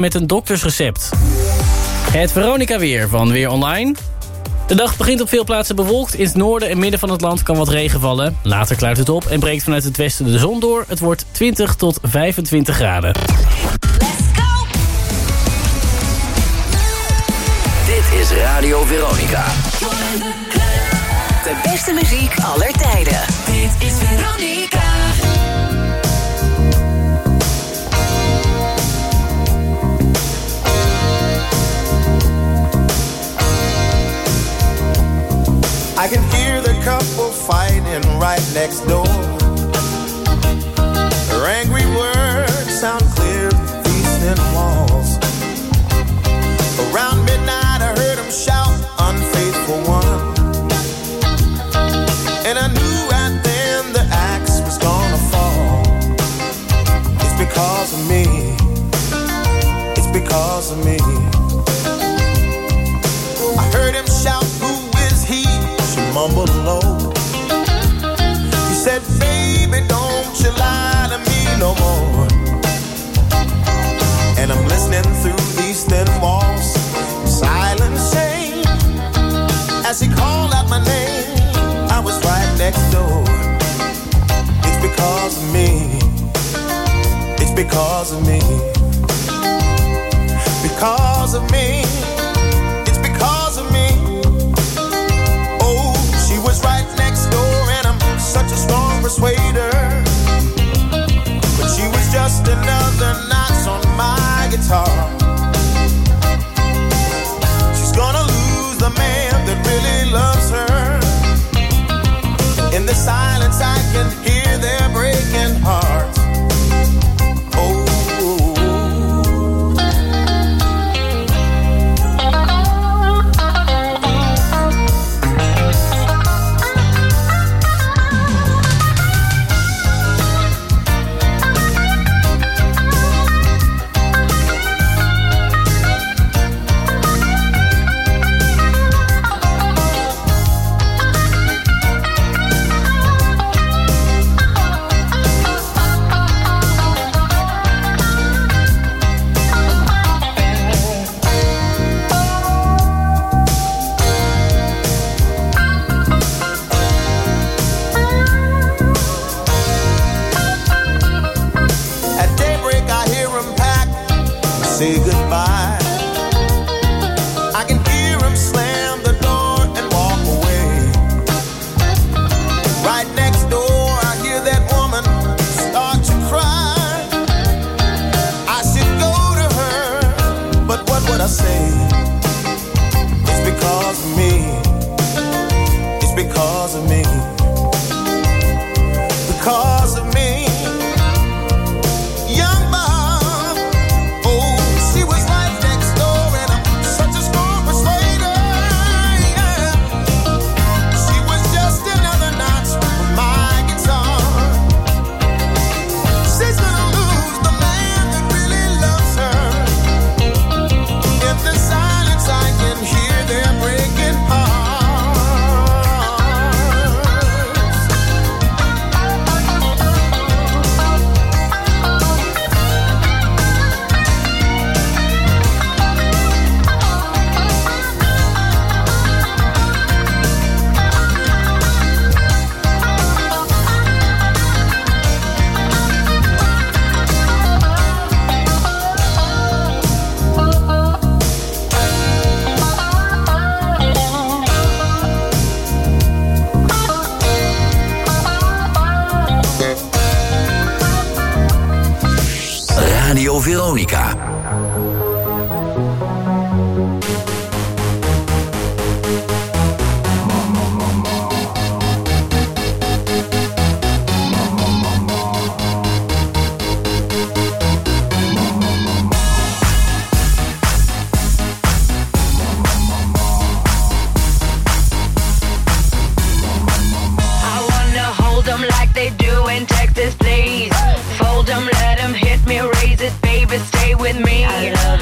met een doktersrecept. Het Veronica weer van Weer Online. De dag begint op veel plaatsen bewolkt. In het noorden en midden van het land kan wat regen vallen. Later klaart het op en breekt vanuit het westen de zon door. Het wordt 20 tot 25 graden. Let's go! Dit is Radio Veronica. De beste muziek aller tijden. Dit is Veronica. I can hear the couple fighting right next door. Their angry words sound clear through these thin walls. Around midnight I heard them shout, unfaithful one. And I knew right then the axe was gonna fall. It's because of me. It's because of me. I heard him shout, who is he? She mumbled low. He said, baby, don't you lie to me no more. And I'm listening through these thin walls, silent shame. As he called out my name, I was right next door. It's because of me. It's because of me. Because of me. It's because of me. Oh, she was right next door and I'm such a strong persuader. But she was just another notch on my guitar. She's gonna lose the man that really loves her. In the silence I can hear their breaking hearts. Oh, say goodbye. I can hear him slam the door and walk away. Right next door I hear that woman start to cry. I should go to her, but what would I say? It's because of me. It's because of me. Because of me. Radio Veronica. Texas, please. Fold 'em, let 'em hit me, raise it, baby, stay with me. I love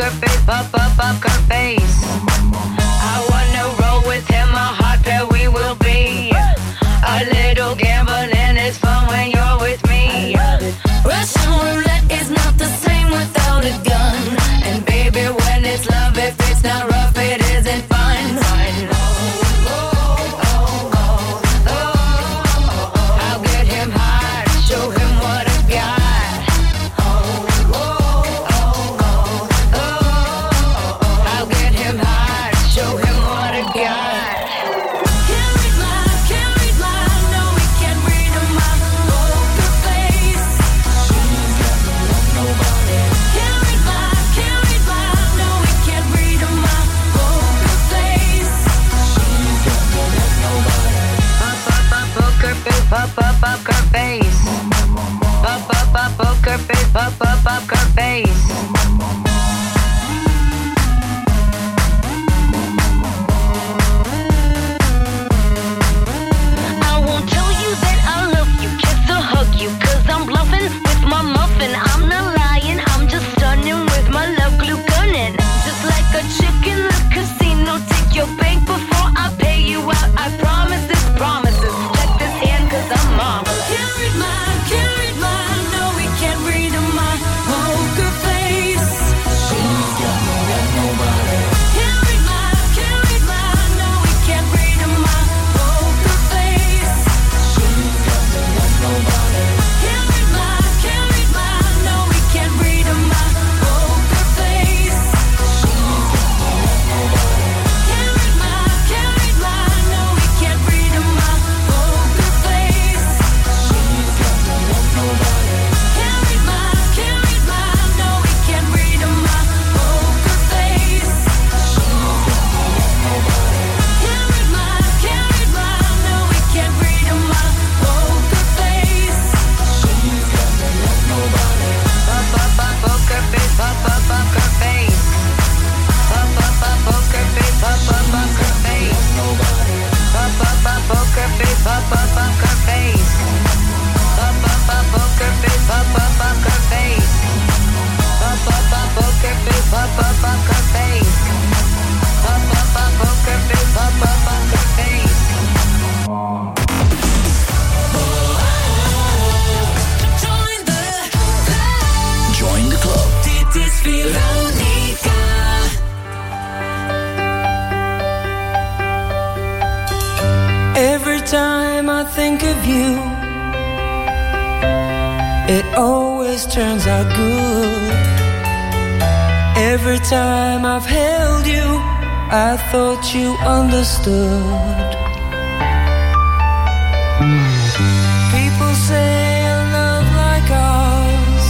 poker face, poker face. I wanna roll with him, a hot pair we will be. A little gambling is fun when you're with me. Russian roulette is not the same without a gun. And baby, when it's love, if it's not rough, it isn't fun. I'll get him hot, show him what I got. I'll get him hot, show him what I got. Can't read my, no, we can't read my poker face. She's got no love, nobody. Can't read my, no, we can't read my poker face. She's got no love, nobody. Poker face, poker face. Poker face, poker face. I won't tell you that I love you, kiss or hug you, 'cause I'm bluffing with my muffin. I'm not lying, I'm just stunning with my love glue gunning. Just like a chick in the casino, take your bank before I pay you out. I promise this promises. Check this hand 'cause I'm mom. Can't read my, no, we can't read my poker face. She's got no love, nobody. Can't read my, no, we can't read my poker face. She's got no love, nobody. Can't read my, no, we can't read my poker face. She's got no love, nobody. Can't read my, no, we can't read my poker face. She's got no love, nobody. Can't read my, no, we can't read my poker face. She's got no love, nobody. Can't read my, no, we can't read my poker face. She's got no love, nobody. Poker face, poker face. Poker face, poker face. Nobody. Poker face, poker face. Poker face, poker face. Poker face, poker face. Poker face, poker face. Join the club. Dit is Veronica. Every time I think of you, it always turns out good. Every time I've held you, I thought you understood. People say a love like ours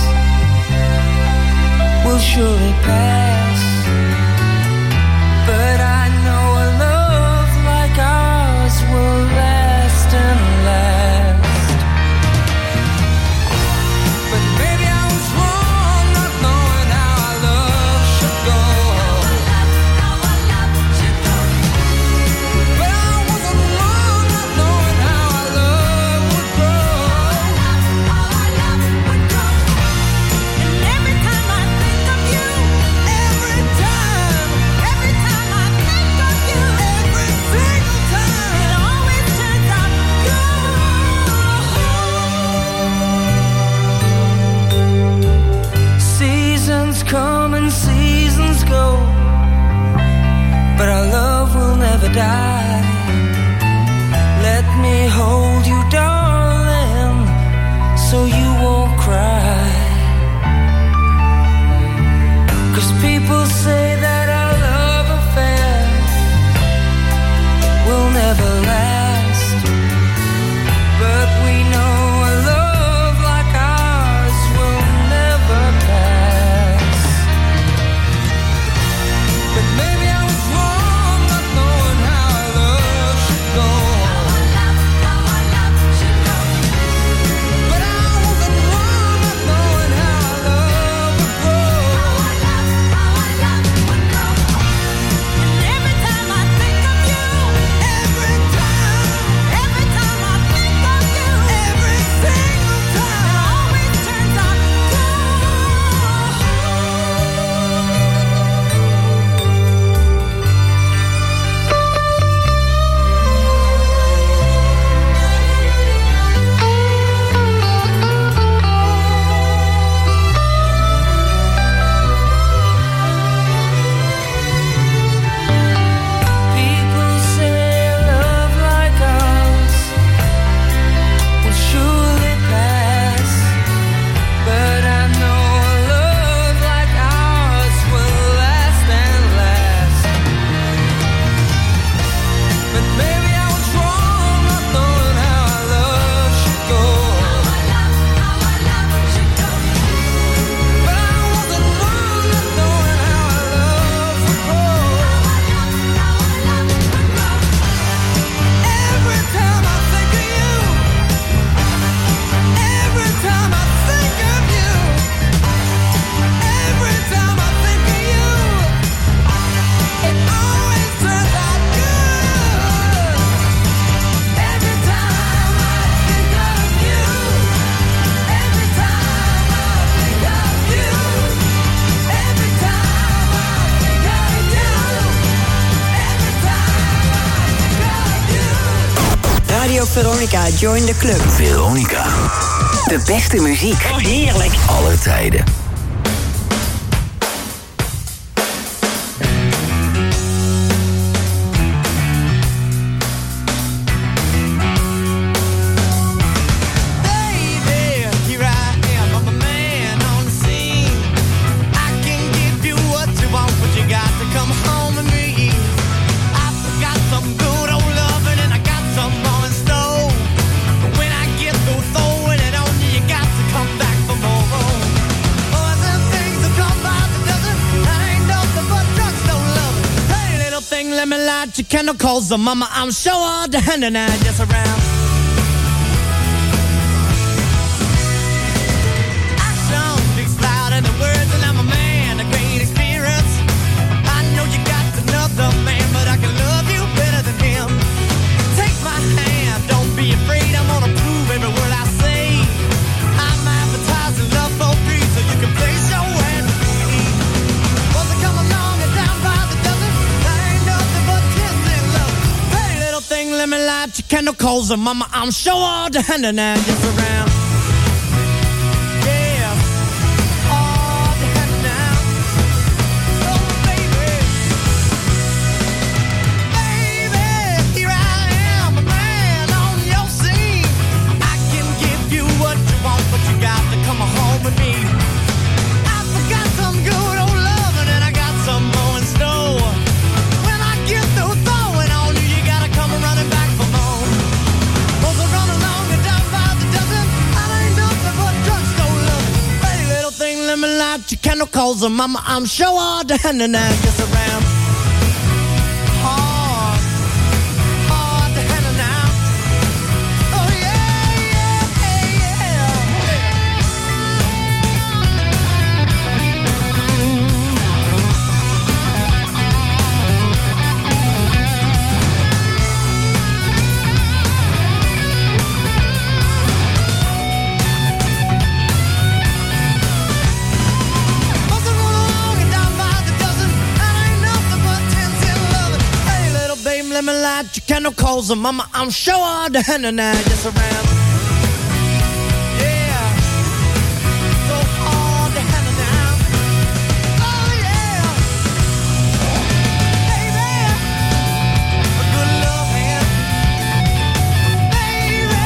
will surely pass, but I know a love like ours will last and last. But maybe I was wrong not knowing how our love should go. But I wasn't wrong not knowing how our love would grow. And every time I think of you, every time I think of you, every single time, it always turns out good. Seasons come and seasons go, but our love will never die. Let me hold you, darling, so you won't cry. 'Cause people say that our love affair will never last, but we know a love like ours will never pass. But maybe I was wrong not knowing how our love should go. But I wasn't wrong not knowing how our love would grow. Veronica, join the club. Veronica. De beste muziek. Oh, heerlijk. Aller tijden. Your chemicals, so mama, I'm sure all the hand and I just around. Action speaks louder than words, and I'm a man, a great experience. I know you got another man, but I can love you better than him. Take my hand, don't be afraid, I'm gonna prove every word I say. I'm advertising love for free, so you can place your hand with me. Once I come along and down by the dozen, I ain't nothing but thing, let me light your candle coals, and mama, I'm sure all the hand and I just around. Yeah, all the hand now. Oh, baby, baby, here I am, a man on your scene. I can give you what you want, but you got to come home with me. I forgot some good old loving, and I got some more in store. When I get through throwing on you, you gotta come running back for more. Both are running along and down by the dozen. I ain't nothing but drugstore love. Pretty little thing, let me light your candle coals, and mama, I'm sure all the hand and I just around. Hard, hard to handle now. Oh yeah, yeah, yeah. Let me light your candle coals, and mama, I'm sure all the hand and I just around. Yeah, so all the hand and now. Oh yeah, baby, a good love hand, baby,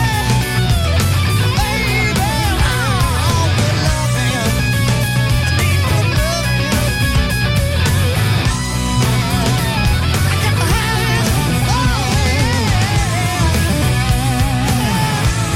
baby, oh, good love hand. I need good love hand. I got my hand.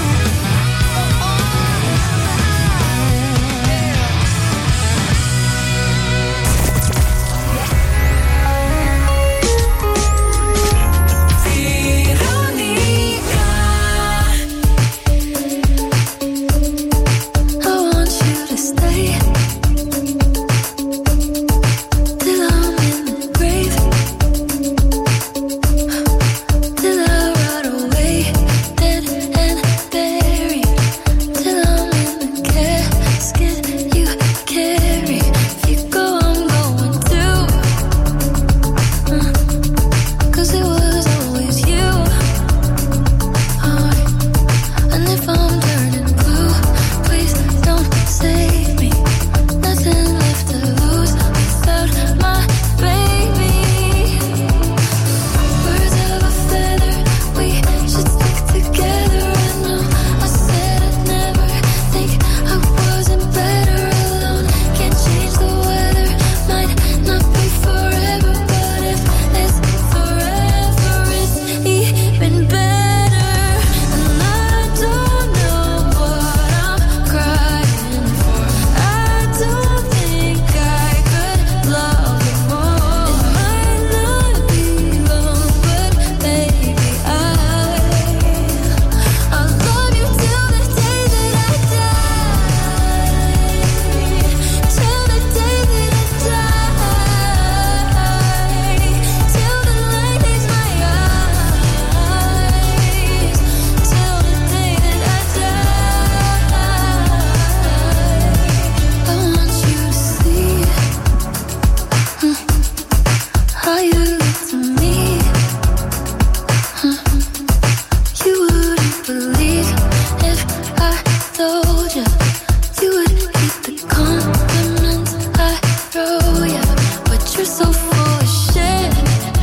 you're so full of shit.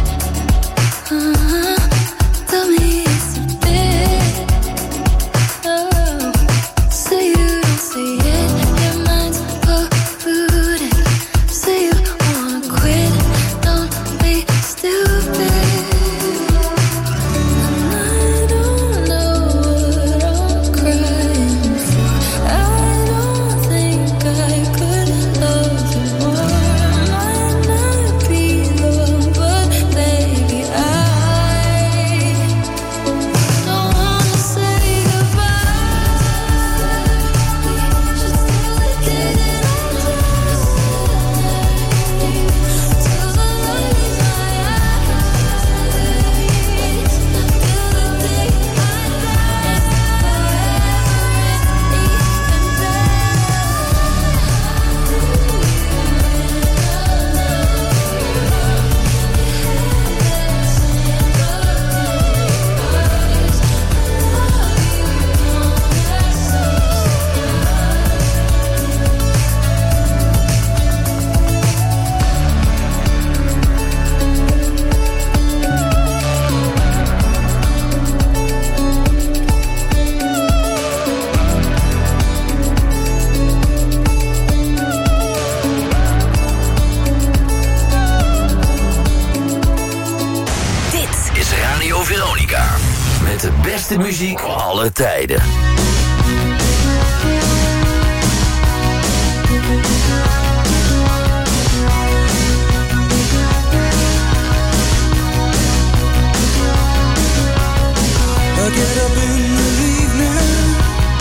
Tell me it's a bit. Oh, say you don't see it. Your mind's polluted. Say you wanna quit. Don't be stupid. And I don't know what I'm crying for. I don't think I could love you more. Might not be the one, but baby, I don't wanna say goodbye. Just till the day that I'm till the light in my eyes, till the day I die. Forever Dit is Radio Veronica. Met de beste muziek aller tijden. I get up in the evening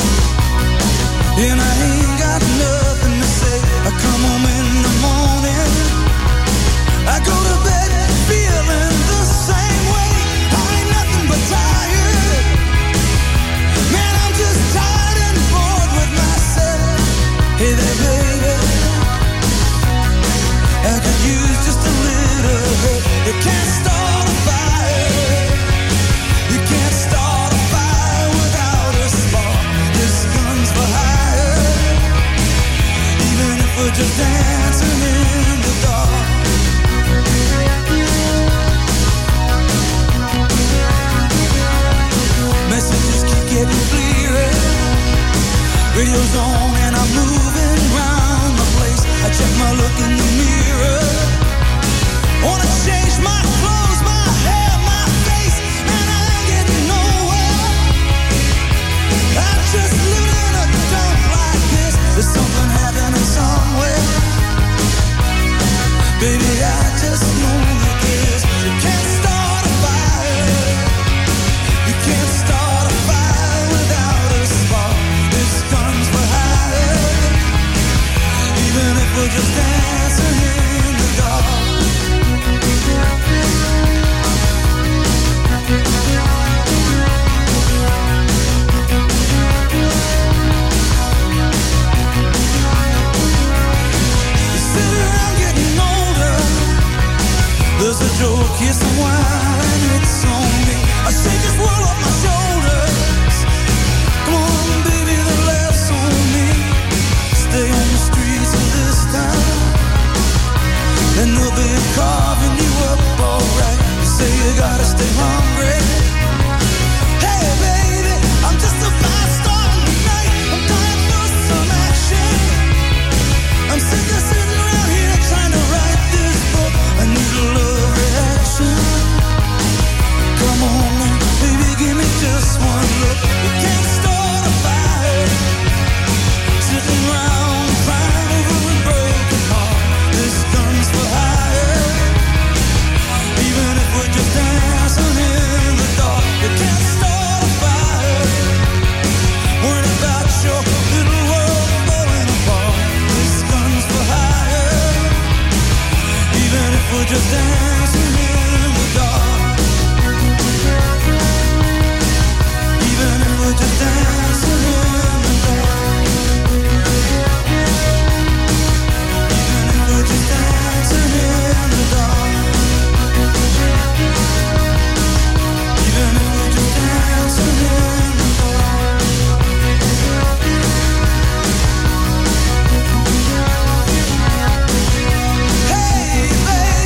and I ain't got nothing to say. I come home in the morning, I go to bed feeling the same way. I ain't nothing but tired. Man, I'm just tired and bored with myself. Hey there, baby, I could use just a little help. You can't start a fire. You can't start a fire without a spark. This gun's for hire. Even if we're just dancing in the dark. Messages keep getting clearer. Radio's on and I'm moving round the place. I check my look in the mirror. Wanna change my clothes, my hair, my face, and I ain't getting nowhere. I'm just living in a dump like this. There's something happening somewhere. Baby, I just know it is. You can't start a fire. You can't start a fire without a spark. This gun's for hire. Even if we're just dancing in the dark. You sit around getting older. There's a joke, here's some wine, it's on me. I shake this world off my shoulders. Come on, baby, the laughs on me. Stay on the streets of this town, and they'll be carving you up alright. You say you gotta stay hungry. Hey, baby, I'm just a fast star tonight. I'm dying for some action. I'm sick of sitting around here trying to write this book. I need a love reaction. Come on, baby, give me just one look. You can't start a fire sitting around crying over a broken heart. This gun's for hire. Even if we're just dancing in the dark, you can't start a fire. Worried about your little world falling apart. This gun's for hire. Even if we're just dancing in the dark. Even if we're just dancing in the dark. Even if we're just dancing in the dark. Even if we're just dancing in the dark. Hey, baby.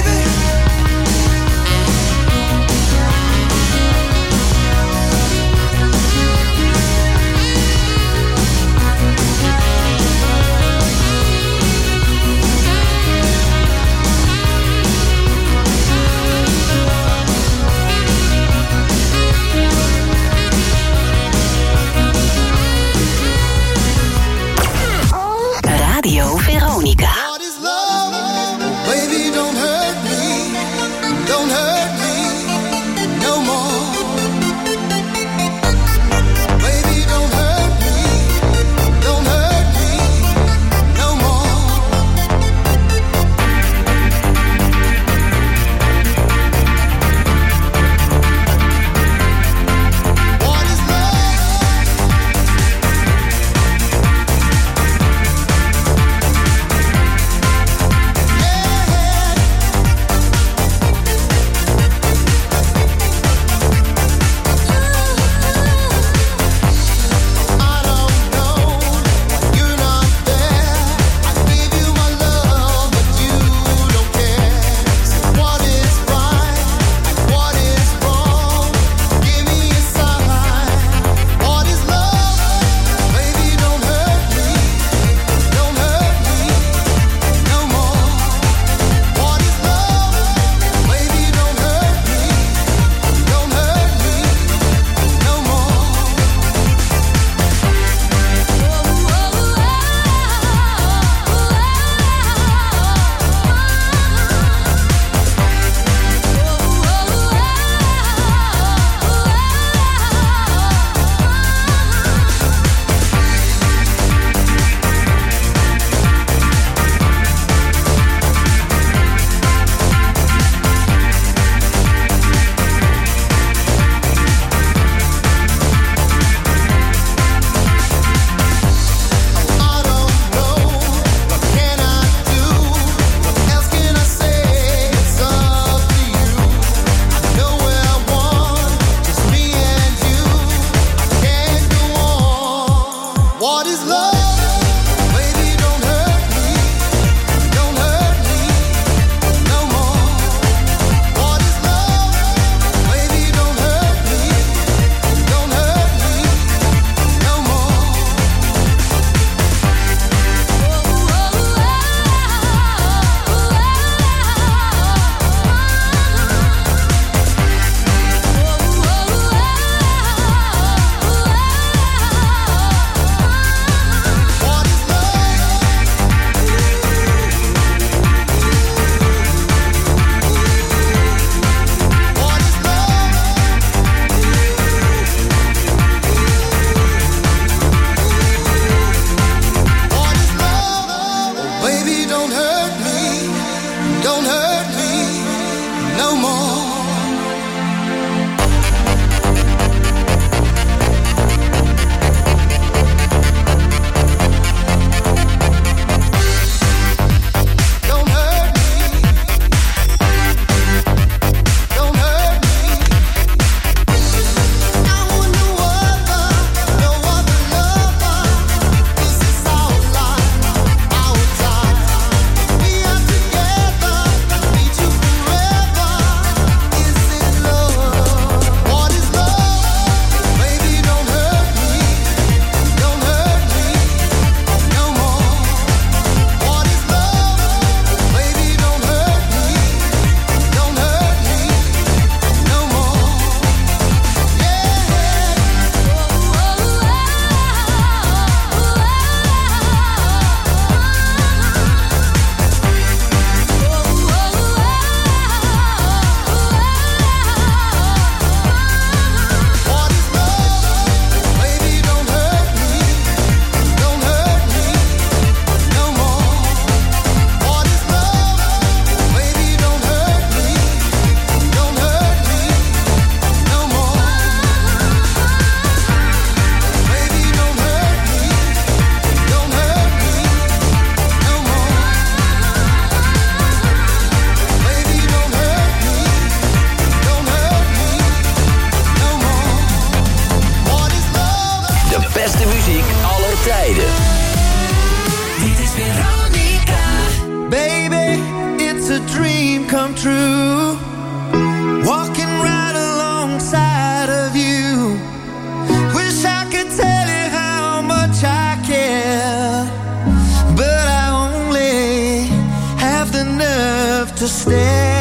come true. Walking right alongside of you. Wish I could tell you how much I care, but I only have the nerve to stare.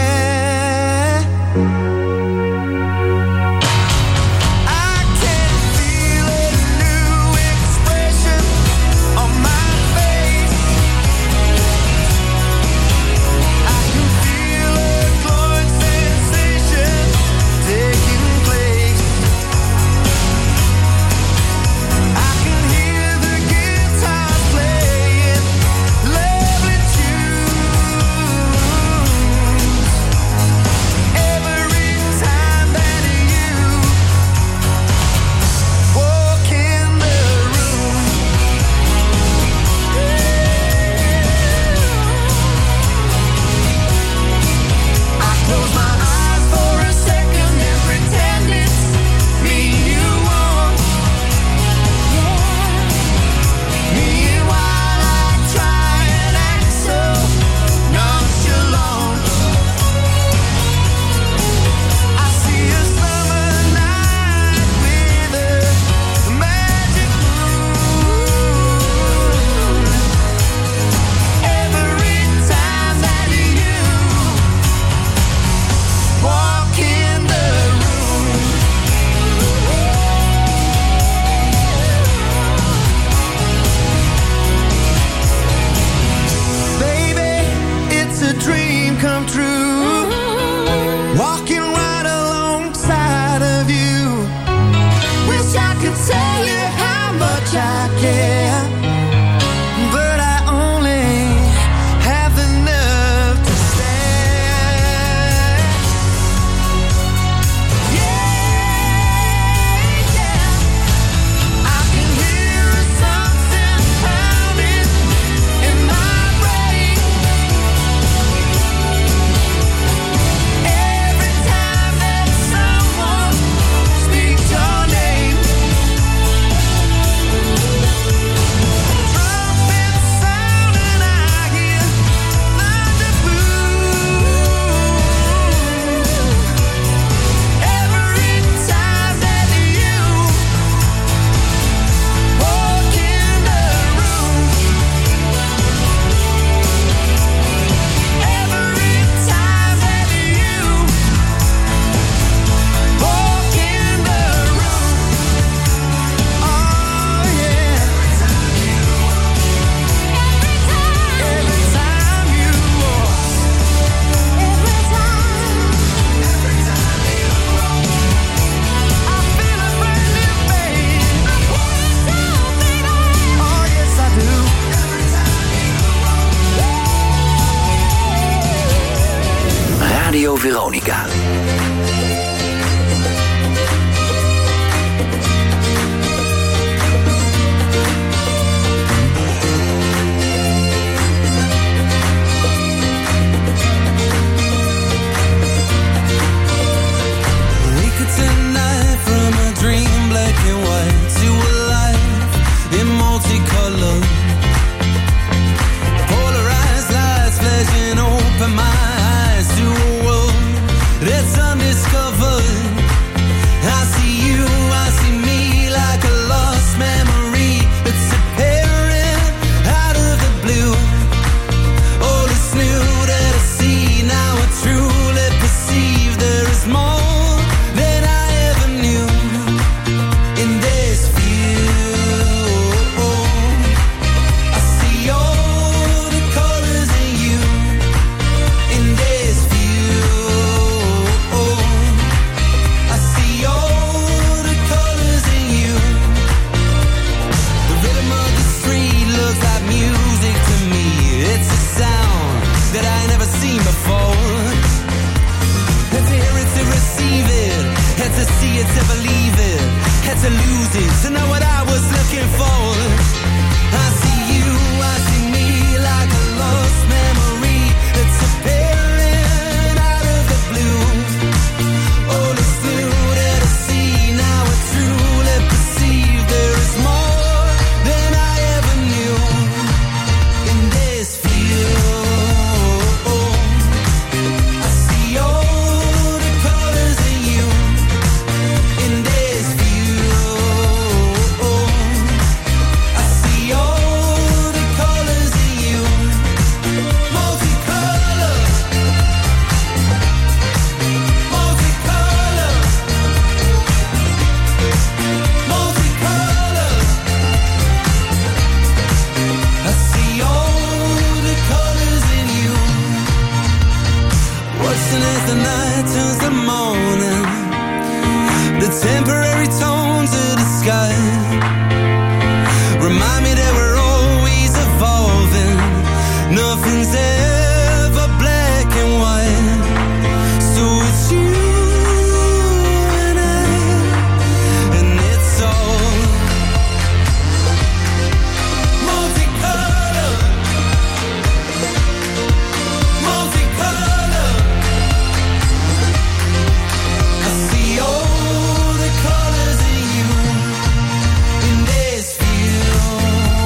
Veronica. dancing as the night turns to morning. The temporary tones of the sky remind me that we're always evolving. Nothing's ever black and white. So it's you and I, and it's all multicolor, multicolor. I see all the colors in you in this field.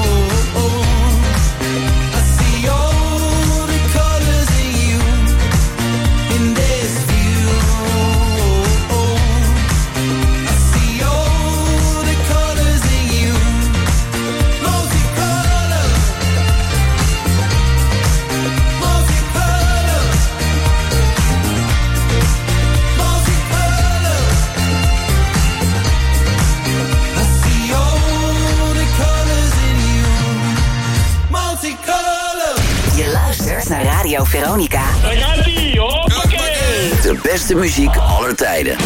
I see all the colors in you in this field. I see all the colors in you, multicolor, multicolor, multicolor. I see all the colors in you, multicolor. Je luistert naar Radio Veronica. Daar gaat ie, hoppakee! De beste muziek aller tijden.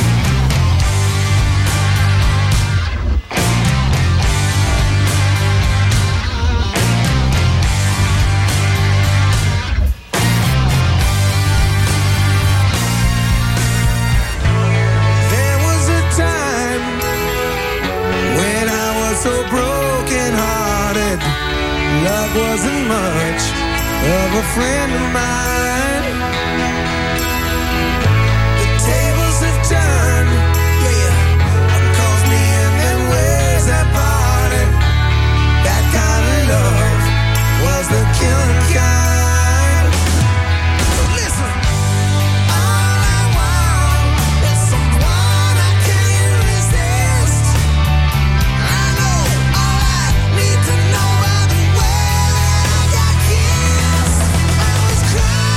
There was a time when I was so broken hearted. Love wasn't much of a friend of mine. The tables have turned, yeah. Calls me and then ways that parted. That kind of love was the killing kind. So listen. All I want is someone I can't resist. I know all I need to know are the way I got kissed. I was crying.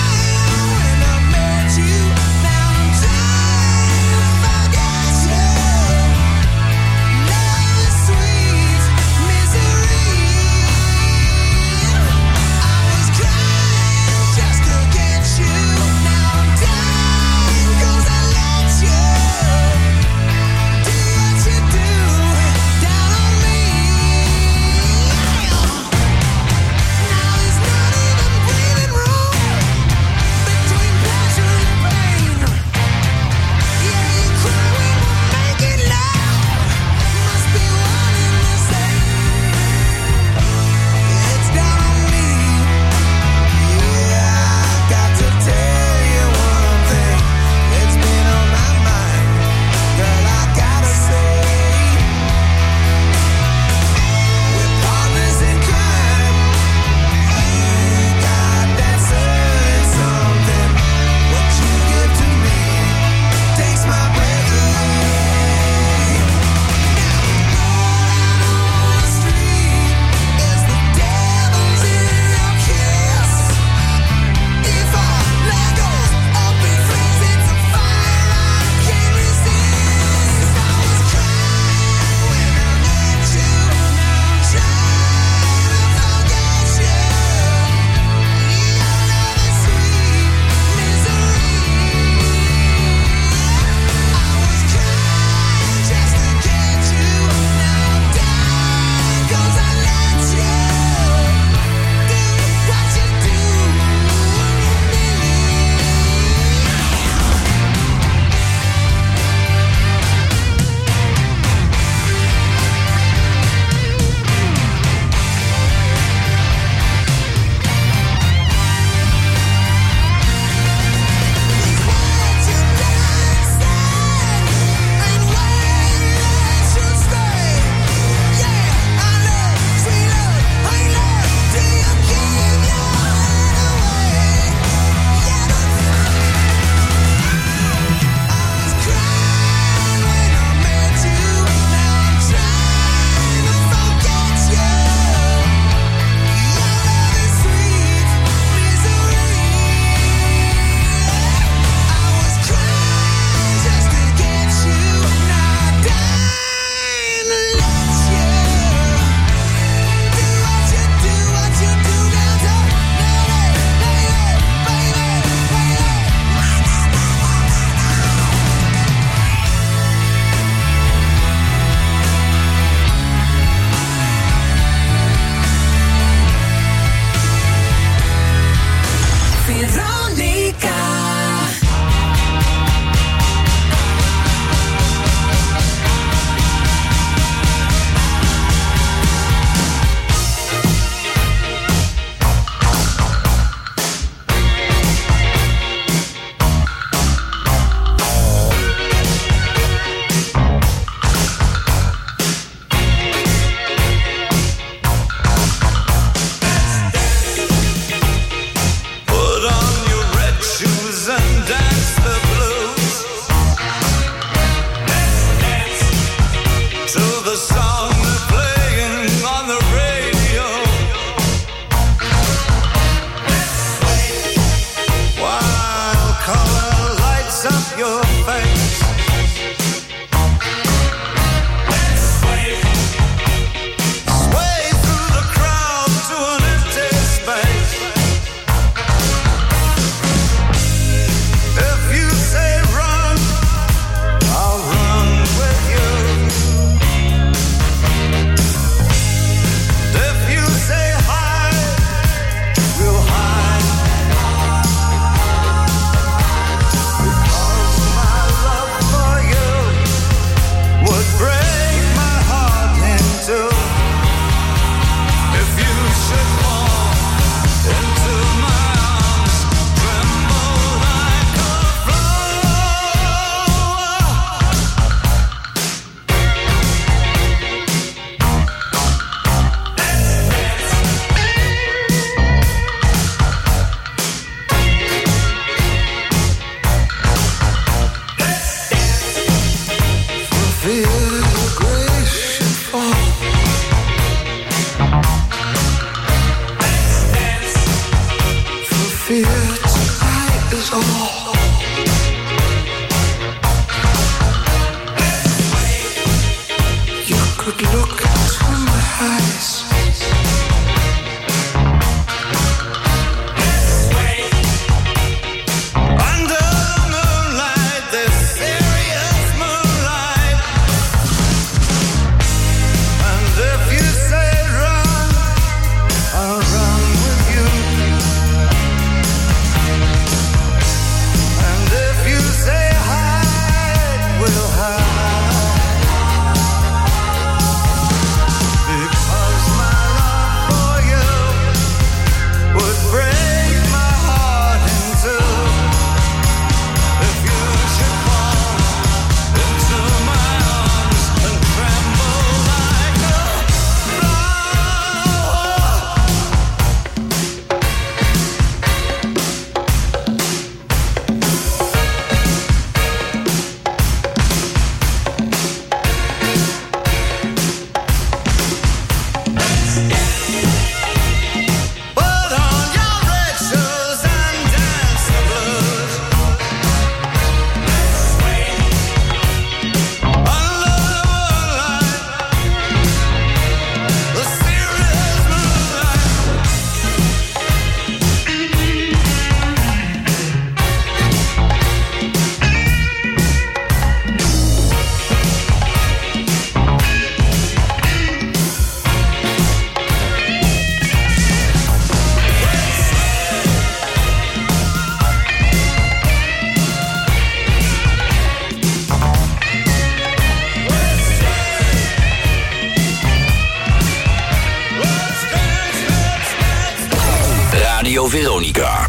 Veronica.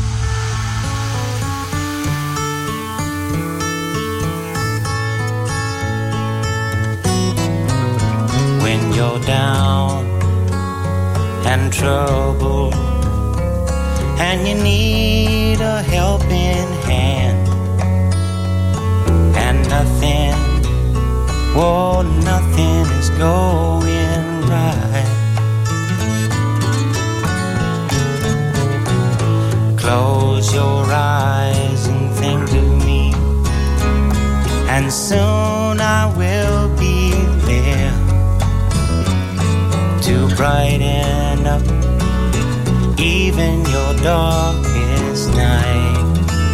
When you're down and troubled and you need a helping hand, and nothing, oh, nothing is going right. Close your eyes and think of me, and soon I will be there to brighten up even your darkest night.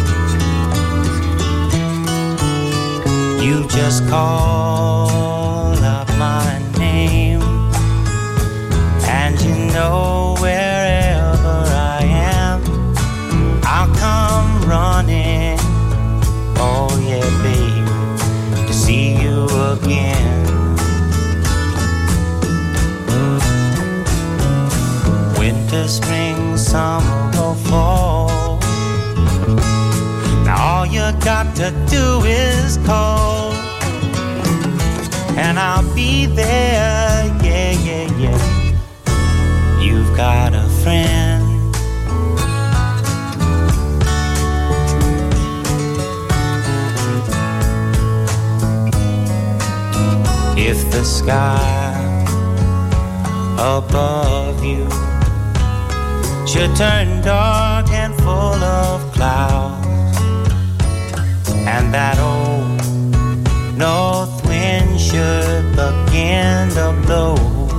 You just call up my name, and you know wherever I am, I'll come running, oh yeah babe, to see you again. Winter, spring, summer or fall, now all you got to do is call, and I'll be there, yeah, yeah, yeah. You've got a friend. If the sky above you should turn dark and full of clouds, and that old north wind should begin to blow,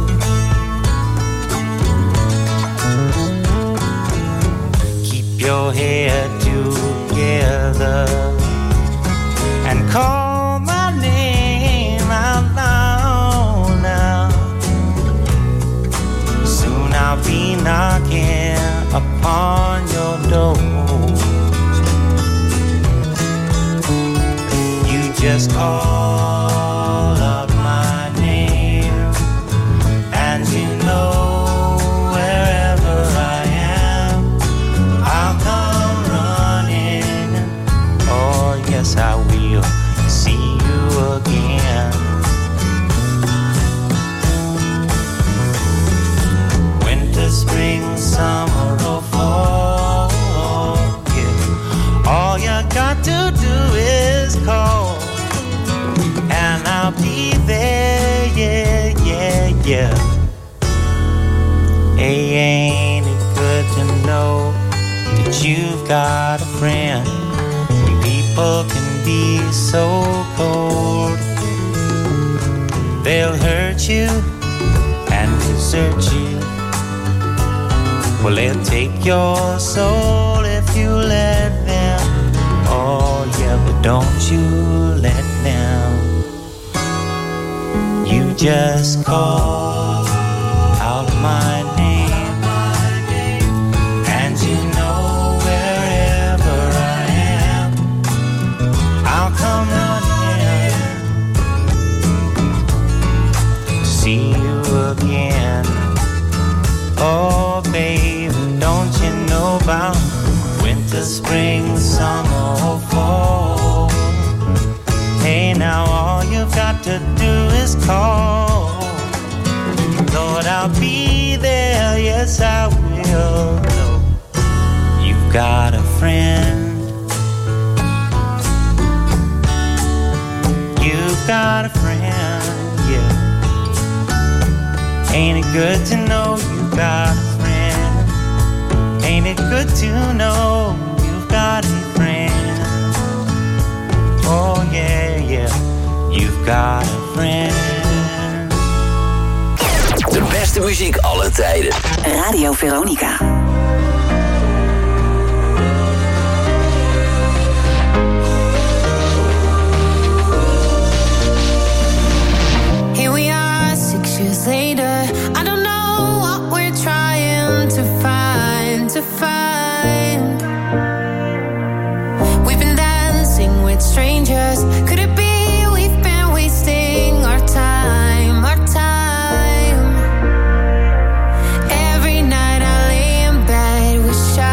keep your head together and call my name out loud now. Soon I'll be knocking upon your door. You just call up my name, and you know wherever I am, I'll come running. Oh yes I will see you again. Winter, spring, summer or fall, yeah. All you got to do is call, and I'll be there, yeah, yeah, yeah. Hey, ain't it good to know that you've got a friend? When people can be so cold, they'll hurt you and desert you. Well, they'll take your soul if you let them. Oh yeah, but don't you let them. You just call out my name, and you know wherever I am, I'll come running to see you again. Oh baby, don't you know about winter, spring, summer or fall? Hey now all you've got to do is call. Lord, I'll be there, yes I will. No, you've got a friend. You've got a friend, yeah. Ain't it good to know you've got a friend? Ain't it good to know you've got a friend? Oh yeah, yeah, you've got a friend. De beste muziek aller tijden. Radio Veronica. Here we are 6 years later. I don't know what we're trying to find. We've been dancing with strangers. Could it be we've been wasting our time, our time? Every night I lay in bed, wish I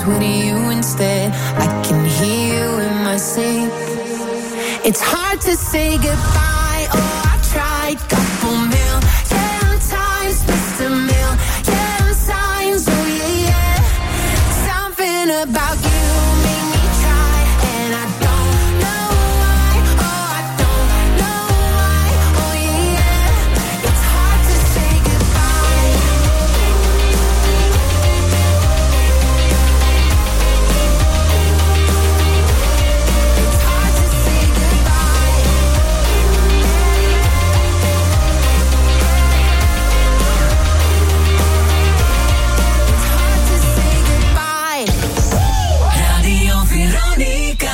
with you instead. I can hear you in my sleep. It's hard to say goodbye. Oh, I tried couple million times, missed a million signs. Oh yeah, yeah. Something about you made me try, and I don't know why. Oh, I don't know why. Oh yeah, yeah. It's hard to say goodbye. It's hard to say goodbye. It's hard to say goodbye. Radio Veronica.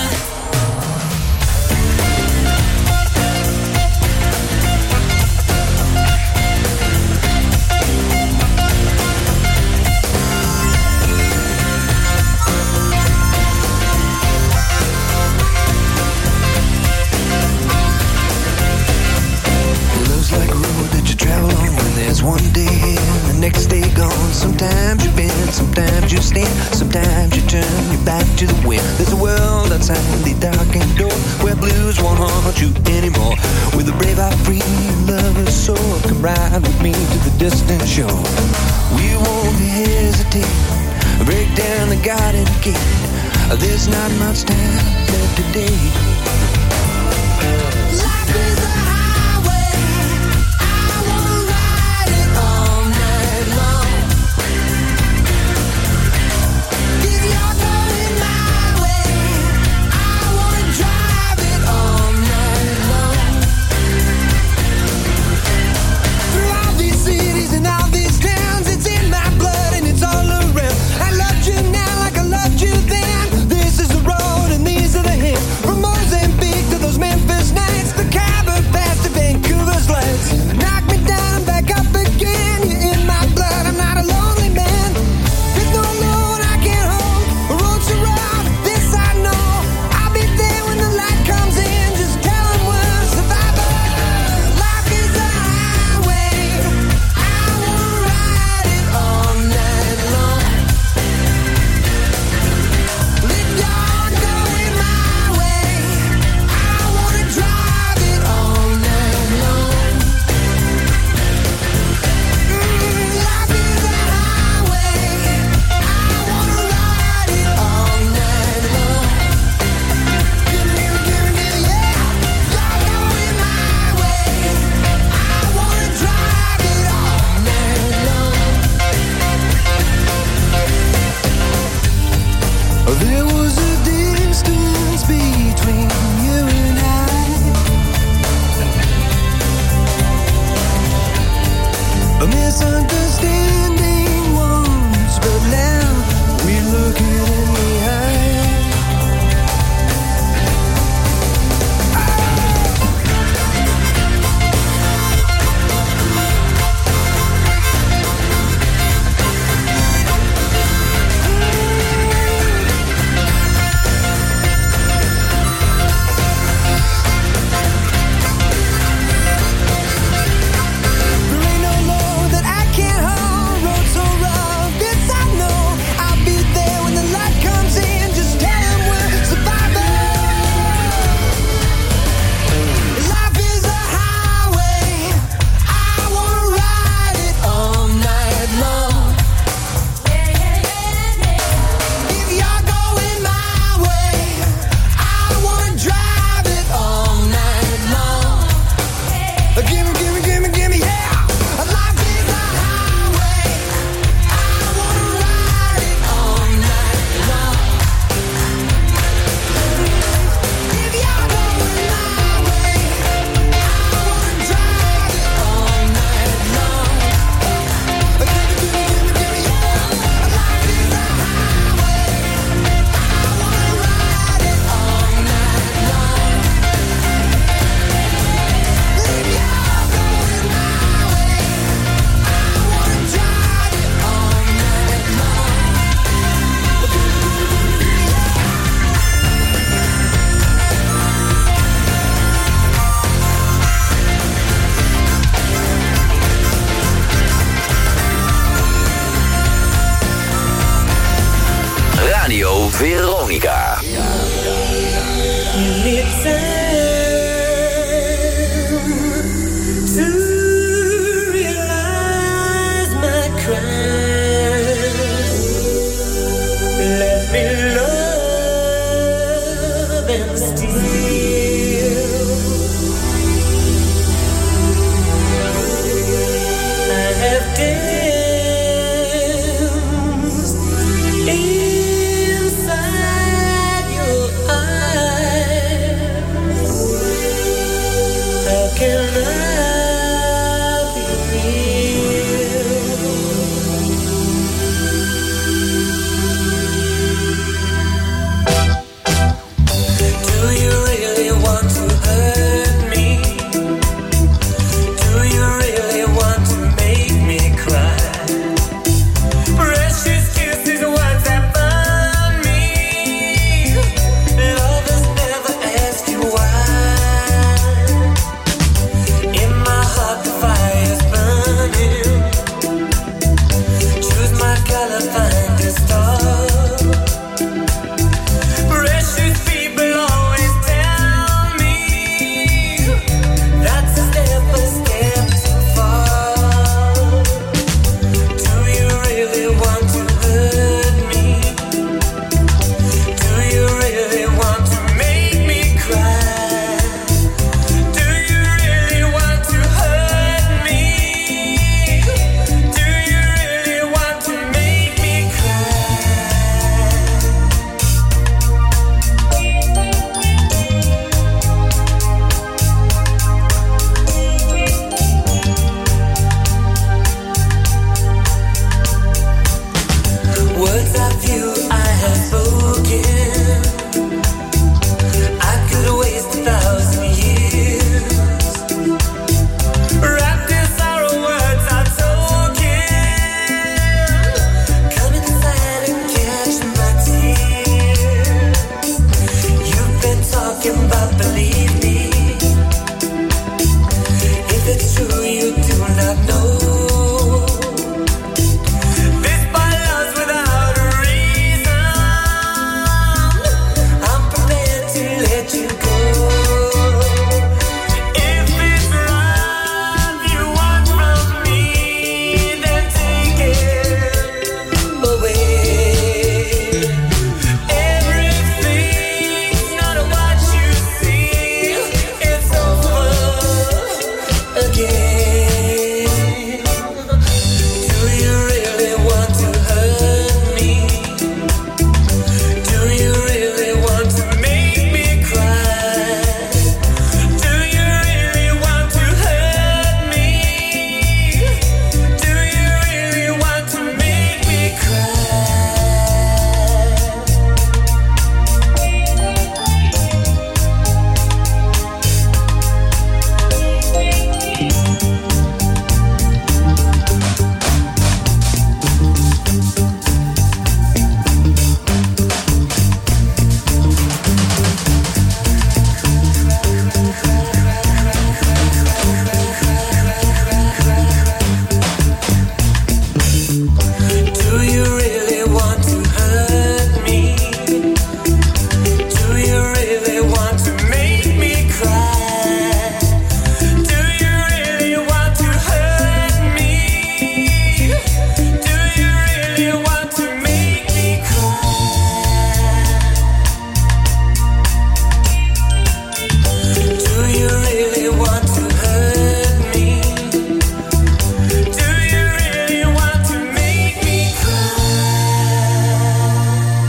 Love's like a road that you travel on when there's one day here and the next day gone. Sometimes you bend, sometimes you stand, sometimes you turn your back to the wind. There's a world outside the darkened door where blues won't haunt you anymore. With a brave heart free and lover's soul, come ride with me to the distant shore. We won't hesitate, break down the garden gate. There's not much time left today. Life is a highway. I wanna ride it all night long. If you're going my way, I wanna drive it all night long. Through all these cities and all these towns, it's in my blood and it's all around. I loved you now like I loved you then. This is the road and these are the hills. From Mozambique to those Memphis nights, the Khyber Pass to Vancouver's lights. Knock me down and back up again. You're in my blood, I'm not a lonely man. There's no load I can't hold. The road's so rough, this I know. I'll be there when the light comes in. Just tell 'em we're survivors. Life is a highway. I wanna ride it all night long. If you're going my way, I wanna drive it all night long. Life is a highway. I wanna ride it all night long. Give me, yeah. You're going my way. I wanna drive it all night long. There was a distance between you and I, a misunderstanding once, but now we look it in the eye. There ain't no load that I can't Veronica.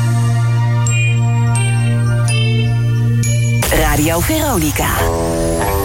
Radio Veronica.